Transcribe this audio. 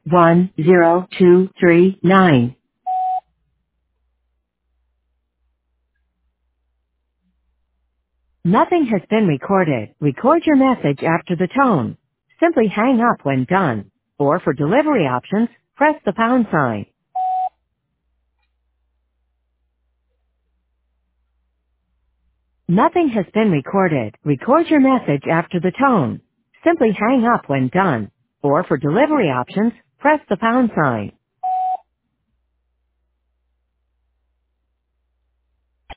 10239. Nothing has been recorded. Record your message after the tone. Simply hang up when done. Or for delivery options, press the pound sign. Nothing has been recorded. Record your message after the tone. Simply hang up when done. Or for delivery options, press the pound sign.